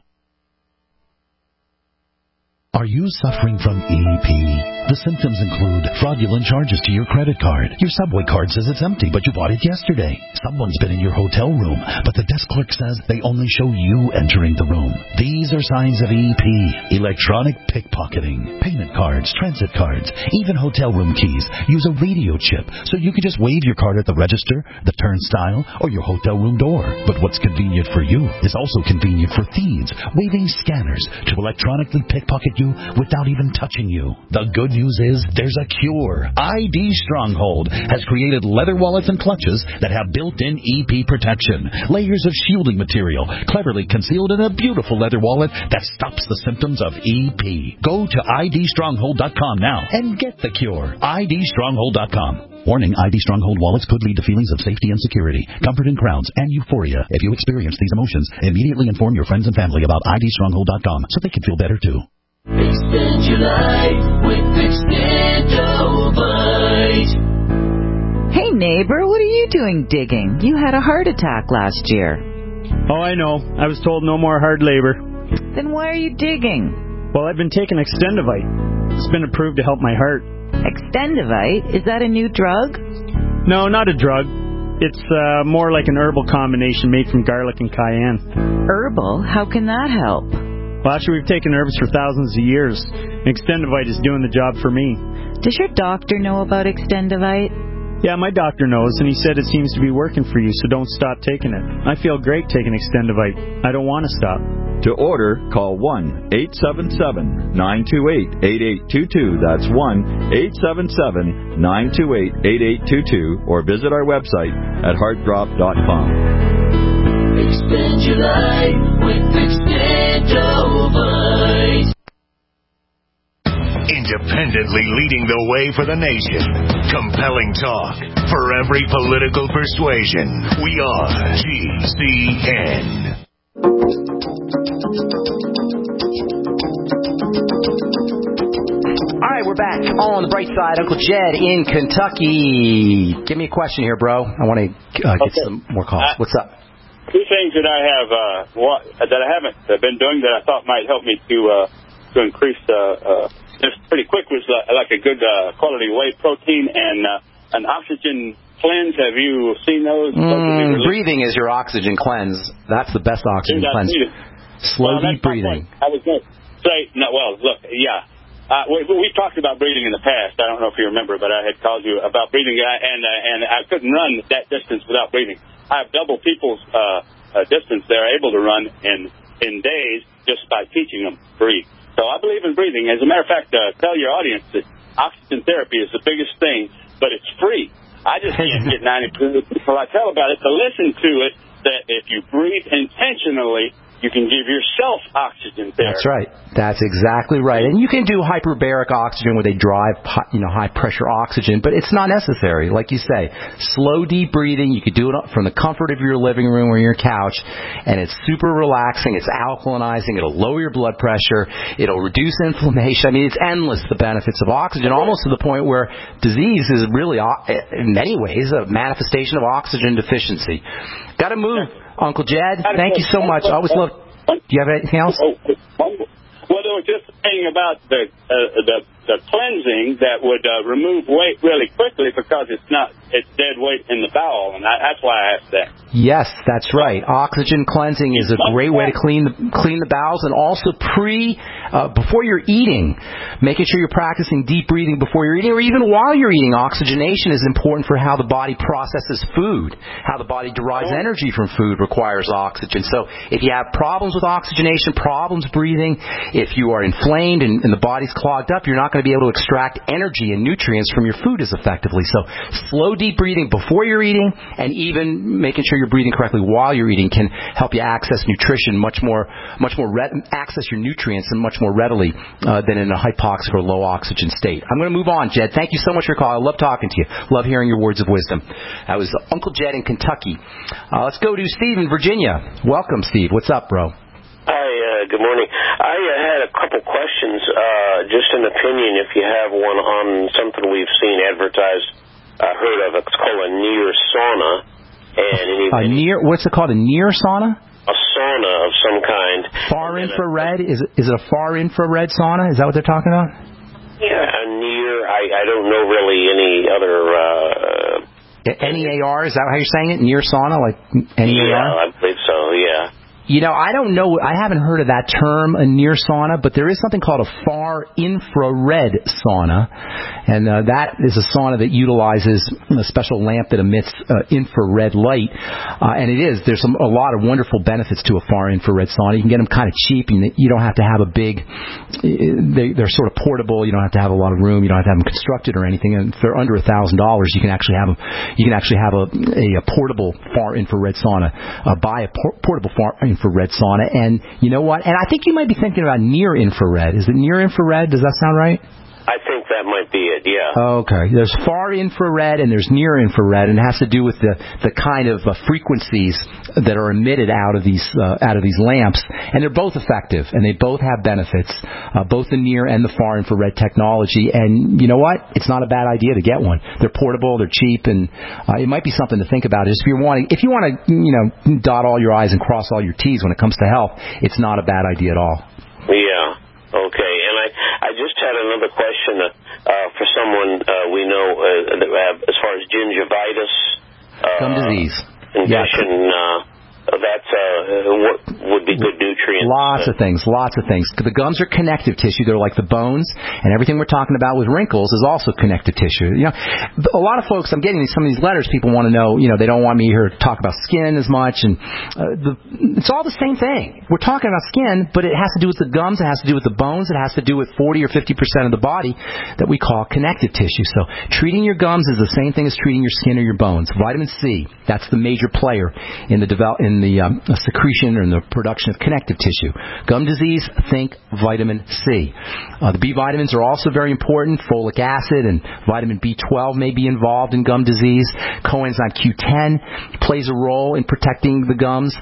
Are you suffering from EP? The symptoms include fraudulent charges to your credit card. Your Subway card says it's empty, but you bought it yesterday. Someone's been in your hotel room, but the desk clerk says they only show you entering the room. These are signs of EP. Electronic pickpocketing. Payment cards, transit cards, even hotel room keys use a radio chip, so you can just wave your card at the register, the turnstile, or your hotel room door. But what's convenient for you is also convenient for thieves, waving scanners to electronically pickpocket you without even touching you. The good news is there's a cure. ID Stronghold has created leather wallets and clutches that have built-in EP protection. Layers of shielding material cleverly concealed in a beautiful leather wallet that stops the symptoms of EP. Go to idstronghold.com now and get the cure. idstronghold.com. Warning, ID Stronghold wallets could lead to feelings of safety and security, comfort in crowds, and euphoria. If you experience these emotions, immediately inform your friends and family about idstronghold.com so they can feel better too. Extend your life with Extendovite. Hey neighbor, what are you doing digging? You had a heart attack last year. Oh, I know. I was told no more hard labor. Then why are you digging? Well, I've been taking Extendovite. It's been approved to help my heart. Extendovite? Is that a new drug? No, not a drug. It's more like an herbal combination made from garlic and cayenne. Herbal? How can that help? Well, actually, we've taken herbs for thousands of years. Extendovite is doing the job for me. Does your doctor know about Extendovite? Yeah, my doctor knows, and he said it seems to be working for you, so don't stop taking it. I feel great taking Extendovite. I don't want to stop. To order, call 1-877-928-8822. That's 1-877-928-8822, or visit our website at heartdrop.com. Extend your life with Extendovite. Independently leading the way for the nation. Compelling talk for every political persuasion. We are GCN. All right, we're back on the bright side. Uncle Jed in Kentucky. Give me a question here, bro. I want to get some more calls. What's up? Two things that I have that I haven't been doing that I thought might help me to increase just pretty quick was like a good quality whey protein and an oxygen cleanse. Have you seen those? Breathing is your oxygen cleanse. That's the best oxygen cleanse. Slow, deep breathing. I was going to say, no, well, look, yeah. We've talked about breathing in the past. I don't know if you remember, but I had called you about breathing, and I couldn't run that distance without breathing. I have double people's distance they're able to run in days just by teaching them to breathe. So I believe in breathing. As a matter of fact, tell your audience that oxygen therapy is the biggest thing, but it's free. I just can't get 90% of the people I tell about it to listen to it, that if you breathe intentionally, you can give yourself oxygen therapy. That's right. That's exactly right. And you can do hyperbaric oxygen where they drive, high pressure oxygen, but it's not necessary. Like you say, slow, deep breathing. You can do it from the comfort of your living room or your couch, and it's super relaxing. It's alkalinizing. It'll lower your blood pressure. It'll reduce inflammation. I mean, it's endless, the benefits of oxygen, almost to the point where disease is really, in many ways, a manifestation of oxygen deficiency. Got to move. Uncle Jed, thank you so much. I always love. Do you have anything else? Well, they were just saying about the cleansing that would remove weight really quickly because it's dead weight in the bowel, and that's why I asked that. Yes, that's right. Oxygen cleansing is a great way to clean the bowels, and also before you're eating, making sure you're practicing deep breathing before you're eating, or even while you're eating. Oxygenation is important for how the body processes food. How the body derives energy from food requires oxygen. So if you have problems with oxygenation, problems breathing, if you are inflamed and the body's clogged up, you're not not going to be able to extract energy and nutrients from your food as effectively. So slow, deep breathing before you're eating, and even making sure you're breathing correctly while you're eating can help you access nutrition access your nutrients and much more readily than in a hypoxic or low oxygen state. I'm going to move on, Jed. Thank you so much for your call. I love talking to you. Love hearing your words of wisdom. That was Uncle Jed in Kentucky. Let's go to Steve in Virginia. Welcome, Steve. What's up, bro? Hi, good morning. I had a couple questions, just an opinion if you have one on something we've seen advertised, heard of. It's called a near sauna. And what's it called? A near sauna? A sauna of some kind. Far infrared? Is it a far infrared sauna? Is that what they're talking about? Yeah, a near. I don't know really any other. NEAR? Is that how you're saying it? Near sauna, like NEAR? Yeah, I believe so. Yeah. You know, I don't know. I haven't heard of that term, a near sauna, but there is something called a far infrared sauna, and that is a sauna that utilizes a special lamp that emits infrared light, and there's a lot of wonderful benefits to a far infrared sauna. You can get them kind of cheap, and you don't have to have they're sort of portable. You don't have to have a lot of room. You don't have to have them constructed or anything, and if they're under $1,000, you can actually have them. You can actually have a portable far infrared sauna. Buy a portable far infrared sauna, and you know what? And I think you might be thinking about near infrared. Is it near infrared? Does that sound right? I think that might be it, yeah. Okay. There's far infrared and there's near infrared, and it has to do with the kind of frequencies that are emitted out of these lamps, and they're both effective, and they both have benefits, both the near and the far infrared technology. And you know what? It's not a bad idea to get one. They're portable, they're cheap, and it might be something to think about. If you want to, dot all your I's and cross all your T's when it comes to health, it's not a bad idea at all. Yeah. Okay, and I just had another question for someone we know that have, as far as gingivitis, gum disease, condition. That's what would be good nutrients. Lots of things. The gums are connective tissue. They're like the bones, and everything we're talking about with wrinkles is also connective tissue. You know, a lot of folks, I'm getting some of these letters, people want to know, they don't want me here to talk about skin as much, and it's all the same thing. We're talking about skin, but it has to do with the gums, it has to do with the bones, it has to do with 40 or 50% of the body that we call connective tissue. So treating your gums is the same thing as treating your skin or your bones. Vitamin C, that's the major player in the secretion or in the production of connective tissue. Gum disease, think vitamin C. The B vitamins are also very important. Folic acid and vitamin B12 may be involved in gum disease. Coenzyme Q10 plays a role in protecting the gums,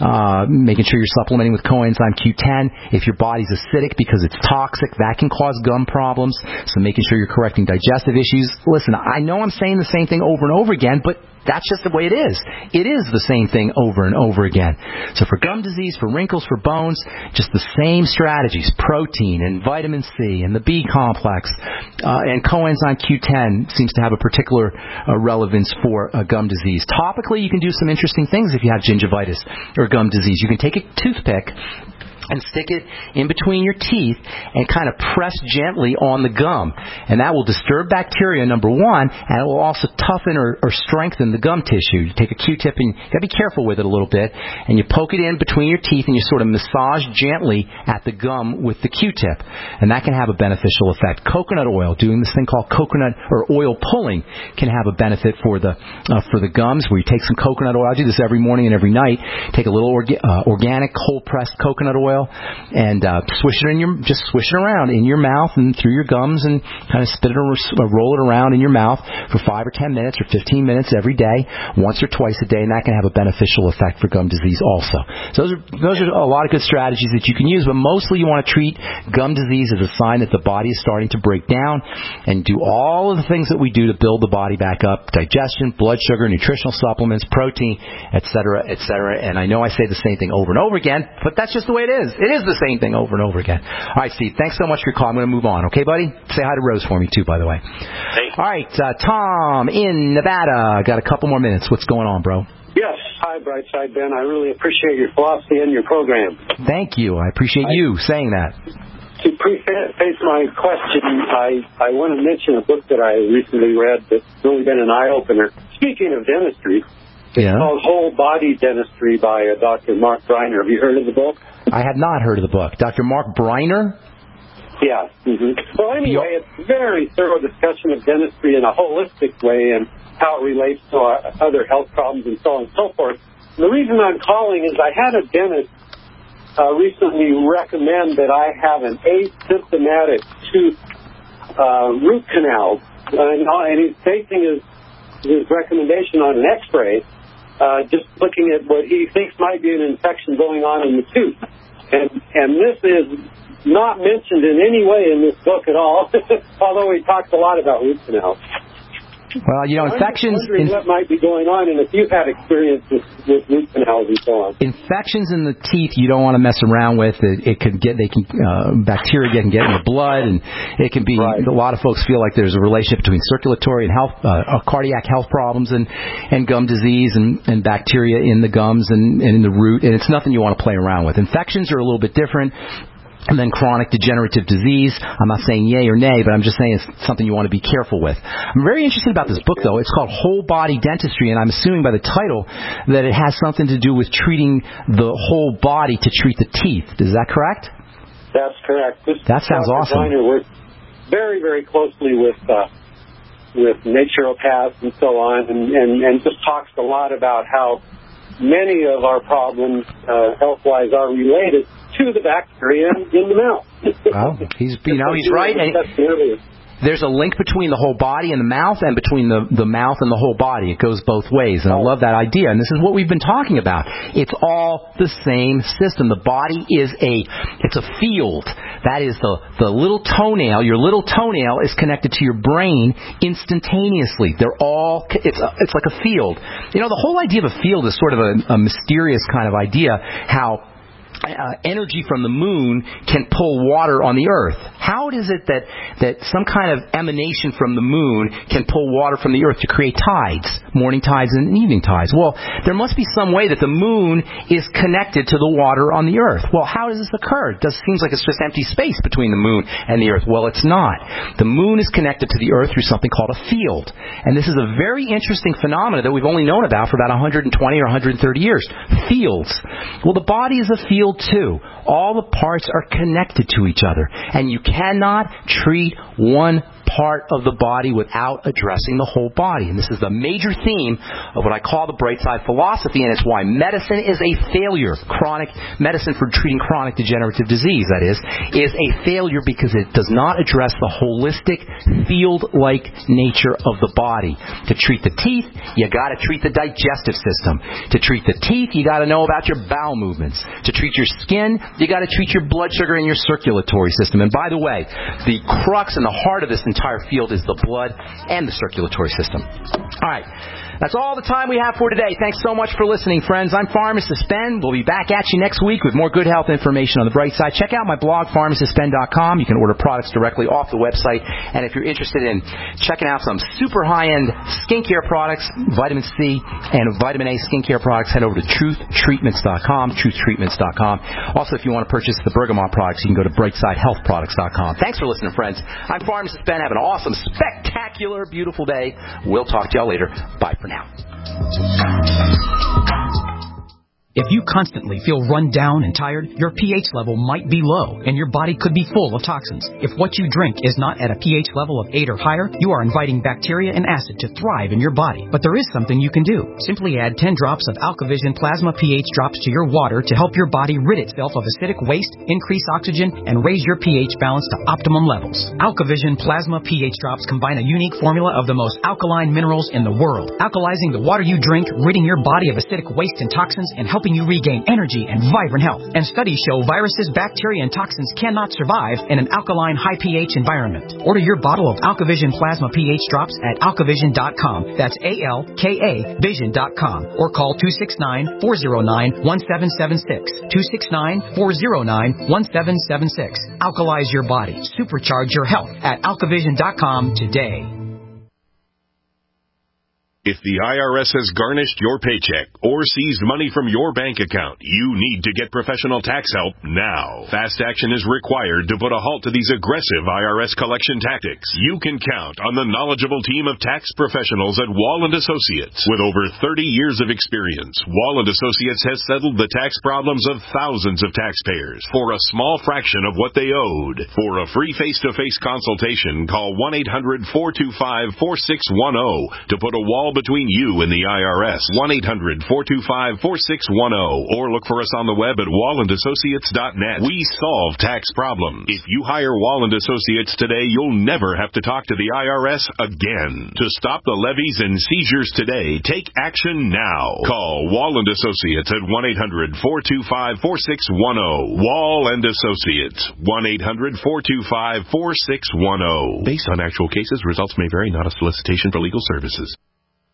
making sure you're supplementing with coenzyme Q10. If your body's acidic because it's toxic, that can cause gum problems, so making sure you're correcting digestive issues. Listen, I know I'm saying the same thing over and over again, but that's just the way it is. It is the same thing over and over again. So for gum disease, for wrinkles, for bones, just the same strategies. Protein and vitamin C and the B complex and coenzyme Q10 seems to have a particular relevance for gum disease. Topically, you can do some interesting things if you have gingivitis or gum disease. You can take a toothpick and stick it in between your teeth and kind of press gently on the gum. And that will disturb bacteria, number one, and it will also toughen or strengthen the gum tissue. You take a Q-tip and you got to be careful with it a little bit, and you poke it in between your teeth and you sort of massage gently at the gum with the Q-tip. And that can have a beneficial effect. Coconut oil, doing this thing called coconut or oil pulling, can have a benefit for the gums, where you take some coconut oil. I do this every morning and every night. Take a little organic cold pressed coconut oil and swish it around in your mouth and through your gums, and kind of spit it or roll it around in your mouth for 5 or 10 minutes or 15 minutes every day, once or twice a day, and that can have a beneficial effect for gum disease also. So those are a lot of good strategies that you can use, but mostly you want to treat gum disease as a sign that the body is starting to break down, and do all of the things that we do to build the body back up: digestion, blood sugar, nutritional supplements, protein, etc., etc. And I know I say the same thing over and over again, but that's just the way it is. It is the same thing over and over again. All right, Steve, thanks so much for your call. I'm going to move on, okay, buddy? Say hi to Rose for me, too, by the way. Hey. All right, Tom in Nevada. Got a couple more minutes. What's going on, bro? Yes. Hi, Brightside Ben. I really appreciate your philosophy and your program. Thank you. I appreciate you saying that. To preface my question, I want to mention a book that I recently read that's really been an eye-opener. Speaking of dentistry, it's called Whole Body Dentistry by Dr. Mark Briner. Have you heard of the book? I have not heard of the book. Dr. Mark Briner? Yeah. Mm-hmm. Well, anyway, it's a very thorough discussion of dentistry in a holistic way and how it relates to our other health problems and so on and so forth. And the reason I'm calling is I had a dentist recently recommend that I have an asymptomatic tooth root canal. And he's basing his recommendation on an X-ray, just looking at what he thinks might be an infection going on in the tooth. And this is not mentioned in any way in this book at all, although he talks a lot about root canals. Well, infections... I'm wondering what might be going on, and if you've had experience with root canals and so on. Infections in the teeth you don't want to mess around with. Bacteria can get in the blood, and it can be... Right. A lot of folks feel like there's a relationship between circulatory and health, cardiac health problems and gum disease and bacteria in the gums and in the root, and it's nothing you want to play around with. Infections are a little bit different. And then chronic degenerative disease. I'm not saying yay or nay, but I'm just saying it's something you want to be careful with. I'm very interested about this book, though. It's called Whole Body Dentistry, and I'm assuming by the title that it has something to do with treating the whole body to treat the teeth. Is that correct? That's correct. That sounds awesome. Designer works very, very closely with naturopaths and so on, and just talks a lot about how many of our problems, health-wise, are related to the bacteria in the mouth. Well, he's right. There's a link between the whole body and the mouth, and between the mouth and the whole body. It goes both ways, and I love that idea. And this is what we've been talking about. It's all the same system. The body is it's a field. That is the little toenail. Your little toenail is connected to your brain instantaneously. It's like a field. The whole idea of a field is sort of a mysterious kind of idea. How energy from the moon can pull water on the earth. How is it that some kind of emanation from the moon can pull water from the earth to create tides, morning tides and evening tides? Well, there must be some way that the moon is connected to the water on the earth. Well, how does this occur? It seems like it's just empty space between the moon and the earth. Well, it's not. The moon is connected to the earth through something called a field. And this is a very interesting phenomenon that we've only known about for about 120 or 130 years. Fields. Well, the body is a field too. All the parts are connected to each other, and you cannot treat one part of the body without addressing the whole body. And this is the major theme of what I call the bright side philosophy, and it's why medicine is a failure. Chronic medicine for treating chronic degenerative disease, that is a failure because it does not address the holistic field-like nature of the body. To treat the teeth, you got to treat the digestive system. To treat the teeth, you got to know about your bowel movements. To treat your skin, you got to treat your blood sugar and your circulatory system. And by the way, the crux and the heart of this entire field is the blood and the circulatory system. All right. That's all the time we have for today. Thanks so much for listening, friends. I'm Pharmacist Ben. We'll be back at you next week with more good health information on the bright side. Check out my blog, pharmacistben.com. You can order products directly off the website. And if you're interested in checking out some super high-end skincare products, vitamin C and vitamin A skincare products, head over to truthtreatments.com, truthtreatments.com. Also, if you want to purchase the Bergamot products, you can go to brightsidehealthproducts.com. Thanks for listening, friends. I'm Pharmacist Ben. Have an awesome, spectacular, beautiful day. We'll talk to y'all later. Bye for now. If you constantly feel run down and tired, your pH level might be low, and your body could be full of toxins. If what you drink is not at a pH level of 8 or higher, you are inviting bacteria and acid to thrive in your body. But there is something you can do. Simply add 10 drops of AlkaVision Plasma pH drops to your water to help your body rid itself of acidic waste, increase oxygen, and raise your pH balance to optimum levels. AlkaVision Plasma pH drops combine a unique formula of the most alkaline minerals in the world, alkalizing the water you drink, ridding your body of acidic waste and toxins, and helping you regain energy and vibrant health. And studies show viruses, bacteria, and toxins cannot survive in an alkaline, high pH environment. Order your bottle of AlkaVision Plasma pH drops at alkavision.com. That's ALKA Vision.com. Or call 269-409-1776. 269-409-1776. Alkalize your body. Supercharge your health at alkavision.com today. If the IRS has garnished your paycheck or seized money from your bank account, you need to get professional tax help now. Fast action is required to put a halt to these aggressive IRS collection tactics. You can count on the knowledgeable team of tax professionals at Wall & Associates. With over 30 years of experience, Wall & Associates has settled the tax problems of thousands of taxpayers for a small fraction of what they owed. For a free face-to-face consultation, call 1-800-425-4610 to put a wall between you and the IRS. 1-800-425-4610 or look for us on the web at wallandassociates.net. We solve tax problems. If you hire Wall & Associates today, you'll never have to talk to the IRS again. To stop the levies and seizures today, take action now. Call Wall & Associates at 1-800-425-4610. Wall & Associates. 1-800-425-4610. Based on actual cases, results may vary, not a solicitation for legal services.